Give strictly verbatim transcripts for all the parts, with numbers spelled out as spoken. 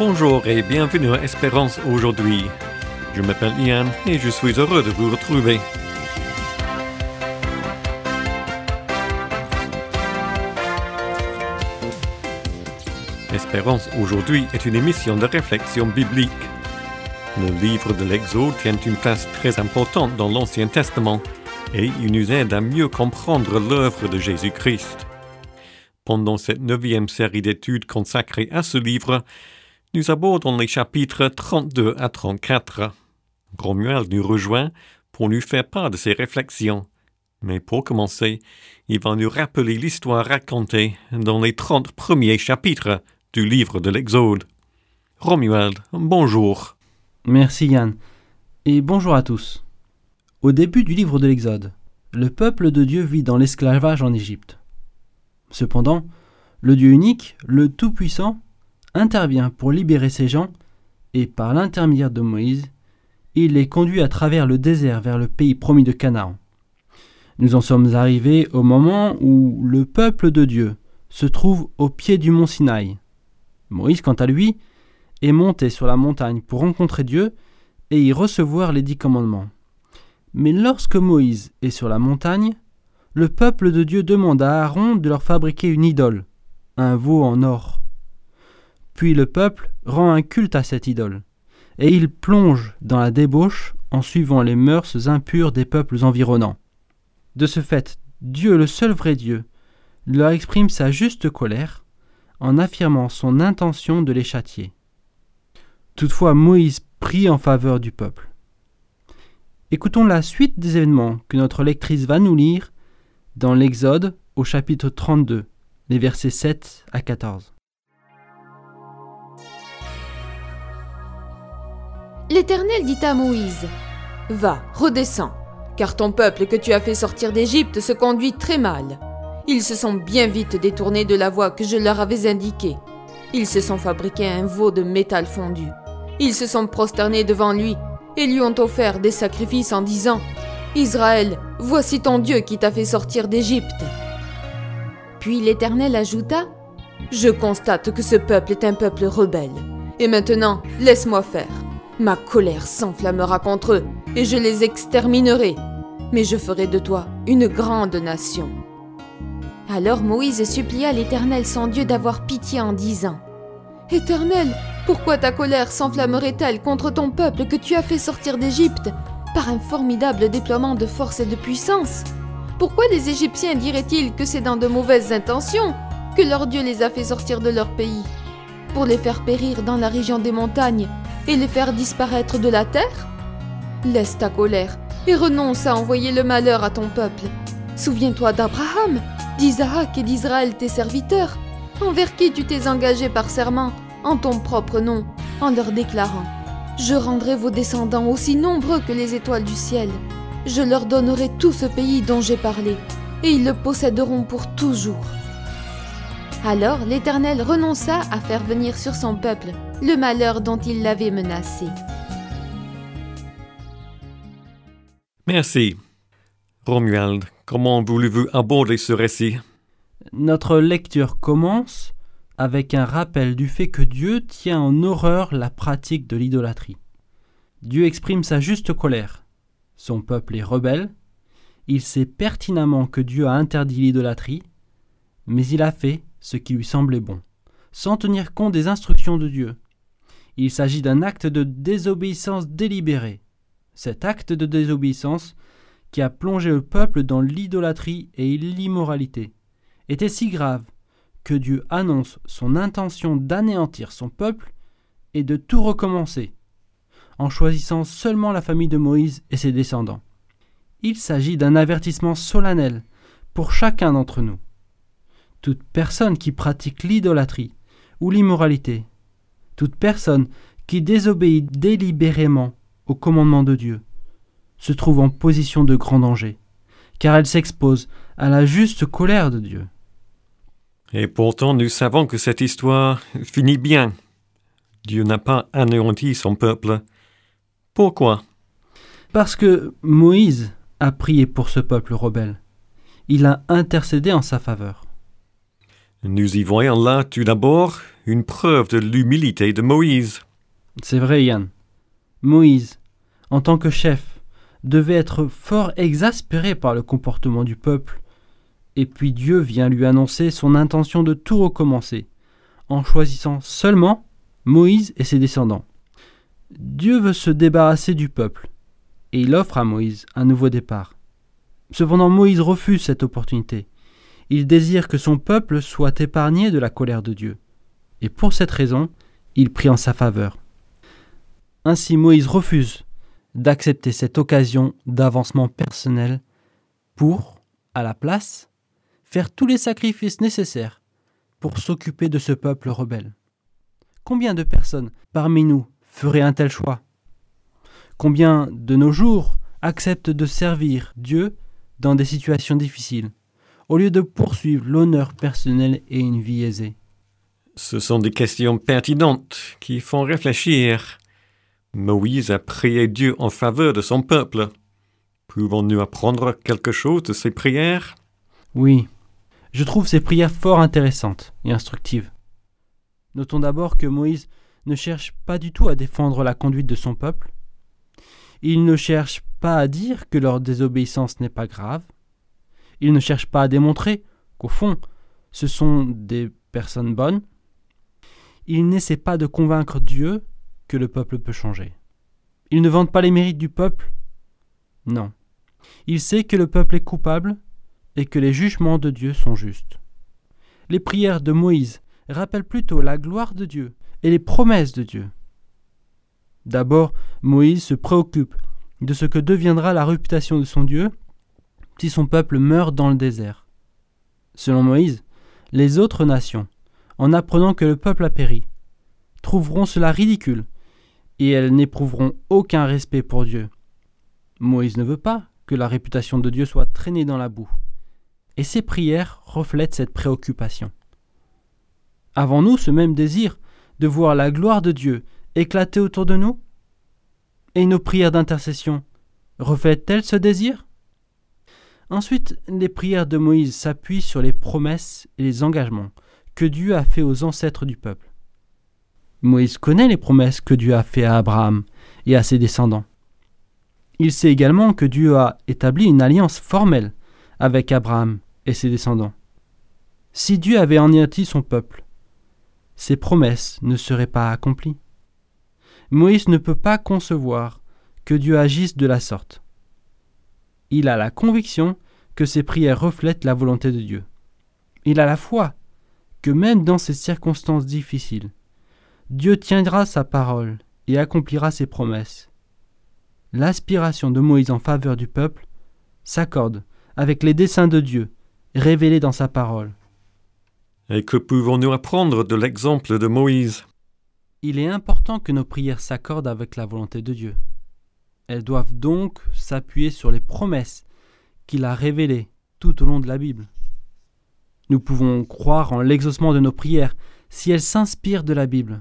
Bonjour et bienvenue à Espérance aujourd'hui. Je m'appelle Ian et je suis heureux de vous retrouver. Espérance aujourd'hui est une émission de réflexion biblique. Le livre de l'Exode tient une place très importante dans l'Ancien Testament et il nous aide à mieux comprendre l'œuvre de Jésus-Christ. Pendant cette neuvième série d'études consacrée à ce livre, nous abordons les chapitres trente-deux à trente-quatre. Romuald nous rejoint pour nous faire part de ses réflexions. Mais pour commencer, il va nous rappeler l'histoire racontée dans les trente premiers chapitres du livre de l'Exode. Romuald, bonjour. Merci Yann, et bonjour à tous. Au début du livre de l'Exode, le peuple de Dieu vit dans l'esclavage en Égypte. Cependant, le Dieu unique, le Tout-Puissant, intervient pour libérer ses gens et, par l'intermédiaire de Moïse, il les conduit à travers le désert vers le pays promis de Canaan. Nous en sommes arrivés au moment où le peuple de Dieu se trouve au pied du mont Sinaï. Moïse, quant à lui, est monté sur la montagne pour rencontrer Dieu et y recevoir les dix commandements. Mais lorsque Moïse est sur la montagne, le peuple de Dieu demande à Aaron de leur fabriquer une idole, un veau en or. Puis le peuple rend un culte à cette idole, et il plonge dans la débauche en suivant les mœurs impures des peuples environnants. De ce fait, Dieu, le seul vrai Dieu, leur exprime sa juste colère en affirmant son intention de les châtier. Toutefois, Moïse prie en faveur du peuple. Écoutons la suite des événements que notre lectrice va nous lire dans l'Exode au chapitre trente-deux, les versets sept à quatorze. L'Éternel dit à Moïse : « Va, redescends, car ton peuple que tu as fait sortir d'Égypte se conduit très mal. Ils se sont bien vite détournés de la voie que je leur avais indiquée. Ils se sont fabriqués un veau de métal fondu. Ils se sont prosternés devant lui et lui ont offert des sacrifices en disant : « Israël, voici ton Dieu qui t'a fait sortir d'Égypte. » Puis l'Éternel ajouta : « Je constate que ce peuple est un peuple rebelle. Et maintenant, laisse-moi faire. Ma colère s'enflammera contre eux et je les exterminerai. Mais je ferai de toi une grande nation. » Alors Moïse supplia l'Éternel son Dieu d'avoir pitié en disant : « Éternel, pourquoi ta colère s'enflammerait-elle contre ton peuple que tu as fait sortir d'Égypte par un formidable déploiement de force et de puissance ? Pourquoi les Égyptiens diraient-ils que c'est dans de mauvaises intentions que leur Dieu les a fait sortir de leur pays, pour les faire périr dans la région des montagnes et les faire disparaître de la terre ? Laisse ta colère et renonce à envoyer le malheur à ton peuple. Souviens-toi d'Abraham, d'Isaac et d'Israël tes serviteurs, envers qui tu t'es engagé par serment en ton propre nom, en leur déclarant : je rendrai vos descendants aussi nombreux que les étoiles du ciel. Je leur donnerai tout ce pays dont j'ai parlé, et ils le posséderont pour toujours. » Alors l'Éternel renonça à faire venir sur son peuple le malheur dont il l'avait menacé. Merci. Romuald, comment voulez-vous aborder ce récit ? Notre lecture commence avec un rappel du fait que Dieu tient en horreur la pratique de l'idolâtrie. Dieu exprime sa juste colère. Son peuple est rebelle. Il sait pertinemment que Dieu a interdit l'idolâtrie, mais il a fait ce qui lui semblait bon, sans tenir compte des instructions de Dieu. Il s'agit d'un acte de désobéissance délibérée. Cet acte de désobéissance qui a plongé le peuple dans l'idolâtrie et l'immoralité, était si grave que Dieu annonce son intention d'anéantir son peuple et de tout recommencer, en choisissant seulement la famille de Moïse et ses descendants. Il s'agit d'un avertissement solennel pour chacun d'entre nous. Toute personne qui pratique l'idolâtrie ou l'immoralité, toute personne qui désobéit délibérément au commandement de Dieu, se trouve en position de grand danger, car elle s'expose à la juste colère de Dieu. Et pourtant, nous savons que cette histoire finit bien. Dieu n'a pas anéanti son peuple. Pourquoi ? Parce que Moïse a prié pour ce peuple rebelle. Il a intercédé en sa faveur. Nous y voyons là, tout d'abord, une preuve de l'humilité de Moïse. C'est vrai, Yann. Moïse, en tant que chef, devait être fort exaspéré par le comportement du peuple. Et puis Dieu vient lui annoncer son intention de tout recommencer, en choisissant seulement Moïse et ses descendants. Dieu veut se débarrasser du peuple, et il offre à Moïse un nouveau départ. Cependant, Moïse refuse cette opportunité. Il désire que son peuple soit épargné de la colère de Dieu, et pour cette raison, il prie en sa faveur. Ainsi, Moïse refuse d'accepter cette occasion d'avancement personnel pour, à la place, faire tous les sacrifices nécessaires pour s'occuper de ce peuple rebelle. Combien de personnes parmi nous feraient un tel choix ? Combien de nos jours acceptent de servir Dieu dans des situations difficiles, au lieu de poursuivre l'honneur personnel et une vie aisée ? Ce sont des questions pertinentes qui font réfléchir. Moïse a prié Dieu en faveur de son peuple. Pouvons-nous apprendre quelque chose de ses prières ? Oui, je trouve ces prières fort intéressantes et instructives. Notons d'abord que Moïse ne cherche pas du tout à défendre la conduite de son peuple. Il ne cherche pas à dire que leur désobéissance n'est pas grave. Il ne cherche pas à démontrer qu'au fond, ce sont des personnes bonnes. Il n'essaie pas de convaincre Dieu que le peuple peut changer. Il ne vante pas les mérites du peuple. Non. Il sait que le peuple est coupable et que les jugements de Dieu sont justes. Les prières de Moïse rappellent plutôt la gloire de Dieu et les promesses de Dieu. D'abord, Moïse se préoccupe de ce que deviendra la réputation de son Dieu si son peuple meurt dans le désert. Selon Moïse, les autres nations, en apprenant que le peuple a péri, trouveront cela ridicule et elles n'éprouveront aucun respect pour Dieu. Moïse ne veut pas que la réputation de Dieu soit traînée dans la boue. Et ses prières reflètent cette préoccupation. Avons-nous ce même désir de voir la gloire de Dieu éclater autour de nous ? Et nos prières d'intercession reflètent-elles ce désir ? Ensuite, les prières de Moïse s'appuient sur les promesses et les engagements que Dieu a faits aux ancêtres du peuple. Moïse connaît les promesses que Dieu a faites à Abraham et à ses descendants. Il sait également que Dieu a établi une alliance formelle avec Abraham et ses descendants. Si Dieu avait anéanti son peuple, ses promesses ne seraient pas accomplies. Moïse ne peut pas concevoir que Dieu agisse de la sorte. Il a la conviction que ses prières reflètent la volonté de Dieu. Il a la foi que même dans ces circonstances difficiles, Dieu tiendra sa parole et accomplira ses promesses. L'aspiration de Moïse en faveur du peuple s'accorde avec les desseins de Dieu révélés dans sa parole. Et que pouvons-nous apprendre de l'exemple de Moïse ? Il est important que nos prières s'accordent avec la volonté de Dieu. Elles doivent donc s'appuyer sur les promesses qu'il a révélées tout au long de la Bible. Nous pouvons croire en l'exaucement de nos prières si elles s'inspirent de la Bible.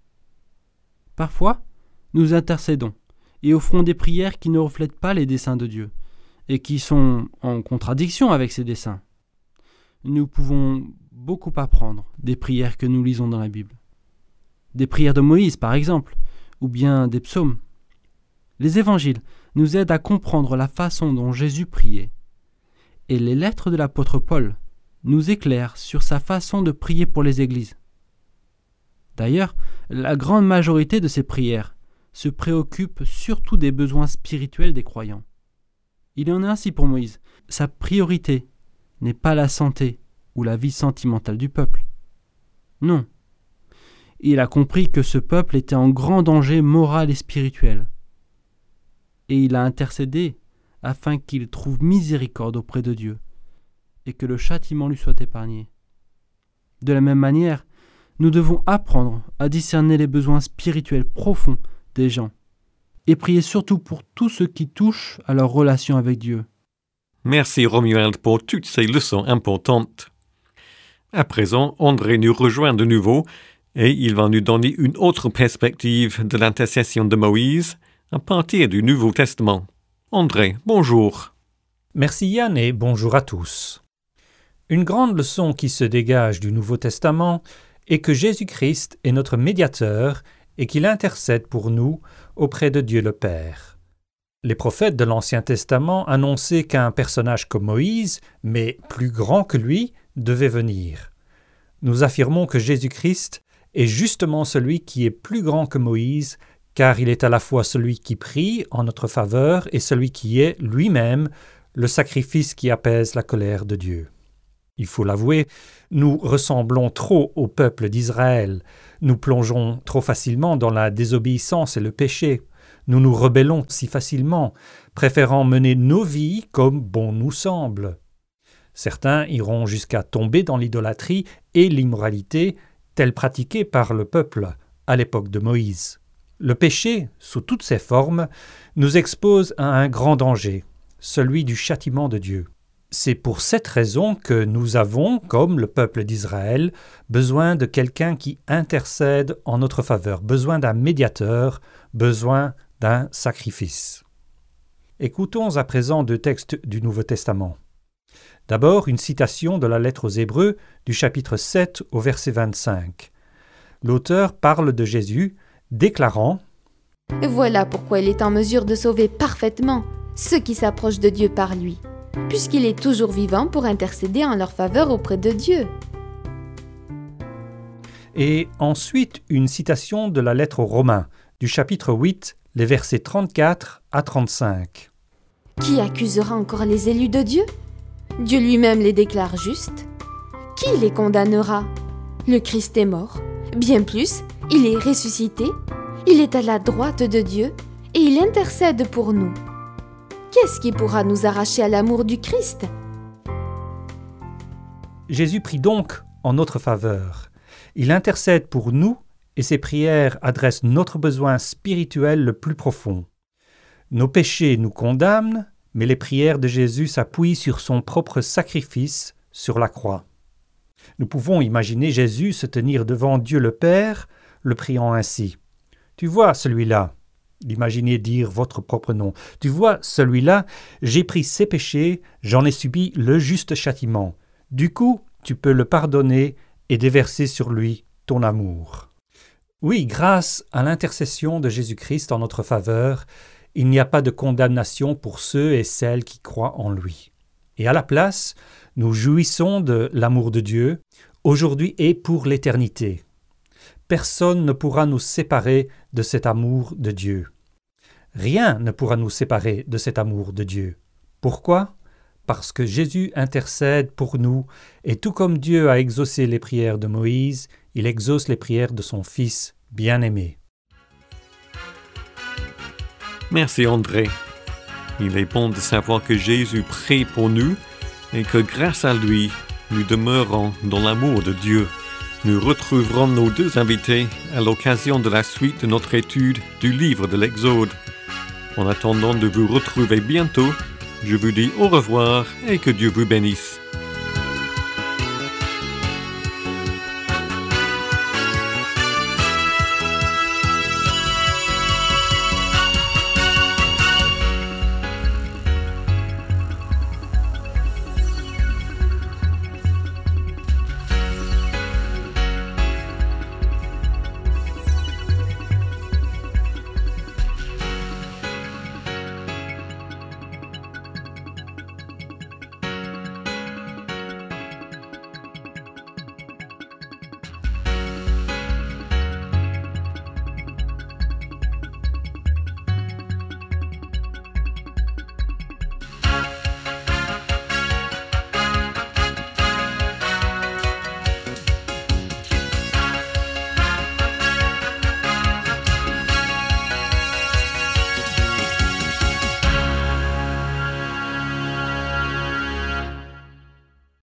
Parfois, nous intercédons et offrons des prières qui ne reflètent pas les desseins de Dieu et qui sont en contradiction avec ses desseins. Nous pouvons beaucoup apprendre des prières que nous lisons dans la Bible. Des prières de Moïse, par exemple, ou bien des psaumes. Les évangiles nous aident à comprendre la façon dont Jésus priait, et les lettres de l'apôtre Paul nous éclairent sur sa façon de prier pour les églises. D'ailleurs, la grande majorité de ces prières se préoccupe surtout des besoins spirituels des croyants. Il en est ainsi pour Moïse. Sa priorité n'est pas la santé ou la vie sentimentale du peuple. Non. Il a compris que ce peuple était en grand danger moral et spirituel. Et il a intercédé afin qu'il trouve miséricorde auprès de Dieu et que le châtiment lui soit épargné. De la même manière, nous devons apprendre à discerner les besoins spirituels profonds des gens et prier surtout pour tout ce qui touche à leur relation avec Dieu. Merci Romuald pour toutes ces leçons importantes. À présent, André nous rejoint de nouveau et il va nous donner une autre perspective de l'intercession de Moïse à partir du Nouveau Testament. André, bonjour. Merci Yann et bonjour à tous. Une grande leçon qui se dégage du Nouveau Testament est que Jésus-Christ est notre médiateur et qu'il intercède pour nous auprès de Dieu le Père. Les prophètes de l'Ancien Testament annonçaient qu'un personnage comme Moïse, mais plus grand que lui, devait venir. Nous affirmons que Jésus-Christ est justement celui qui est plus grand que Moïse, car il est à la fois celui qui prie en notre faveur et celui qui est lui-même le sacrifice qui apaise la colère de Dieu. Il faut l'avouer, nous ressemblons trop au peuple d'Israël, nous plongeons trop facilement dans la désobéissance et le péché, nous nous rebellons si facilement, préférant mener nos vies comme bon nous semble. Certains iront jusqu'à tomber dans l'idolâtrie et l'immoralité, telles pratiquées par le peuple à l'époque de Moïse. Le péché, sous toutes ses formes, nous expose à un grand danger, celui du châtiment de Dieu. C'est pour cette raison que nous avons, comme le peuple d'Israël, besoin de quelqu'un qui intercède en notre faveur, besoin d'un médiateur, besoin d'un sacrifice. Écoutons à présent deux textes du Nouveau Testament. D'abord, une citation de la lettre aux Hébreux du chapitre sept au verset vingt-cinq. L'auteur parle de Jésus, déclarant « Voilà pourquoi il est en mesure de sauver parfaitement ceux qui s'approchent de Dieu par lui, puisqu'il est toujours vivant pour intercéder en leur faveur auprès de Dieu. » Et ensuite, une citation de la lettre aux Romains, du chapitre huit, les versets trente-quatre à trente-cinq. « Qui accusera encore les élus de Dieu ? Dieu lui-même les déclare justes. Qui les condamnera ? Le Christ est mort. Bien plus, il est ressuscité. Il est à la droite de Dieu et il intercède pour nous. Qu'est-ce qui pourra nous arracher à l'amour du Christ ? » Jésus prie donc en notre faveur. Il intercède pour nous et ses prières adressent notre besoin spirituel le plus profond. Nos péchés nous condamnent, mais les prières de Jésus s'appuient sur son propre sacrifice sur la croix. Nous pouvons imaginer Jésus se tenir devant Dieu le Père, le priant ainsi. « Tu vois celui-là » Imaginez dire votre propre nom. « Tu vois celui-là, j'ai pris ses péchés, j'en ai subi le juste châtiment. Du coup, tu peux le pardonner et déverser sur lui ton amour. » Oui, grâce à l'intercession de Jésus-Christ en notre faveur, il n'y a pas de condamnation pour ceux et celles qui croient en lui. Et à la place, nous jouissons de l'amour de Dieu, aujourd'hui et pour l'éternité. Personne ne pourra nous séparer de cet amour de Dieu. Rien ne pourra nous séparer de cet amour de Dieu. Pourquoi ? Parce que Jésus intercède pour nous, et tout comme Dieu a exaucé les prières de Moïse, il exauce les prières de son Fils bien-aimé. Merci André. Il est bon de savoir que Jésus prie pour nous et que grâce à lui, nous demeurons dans l'amour de Dieu. Nous retrouverons nos deux invités à l'occasion de la suite de notre étude du livre de l'Exode. En attendant de vous retrouver bientôt, je vous dis au revoir et que Dieu vous bénisse.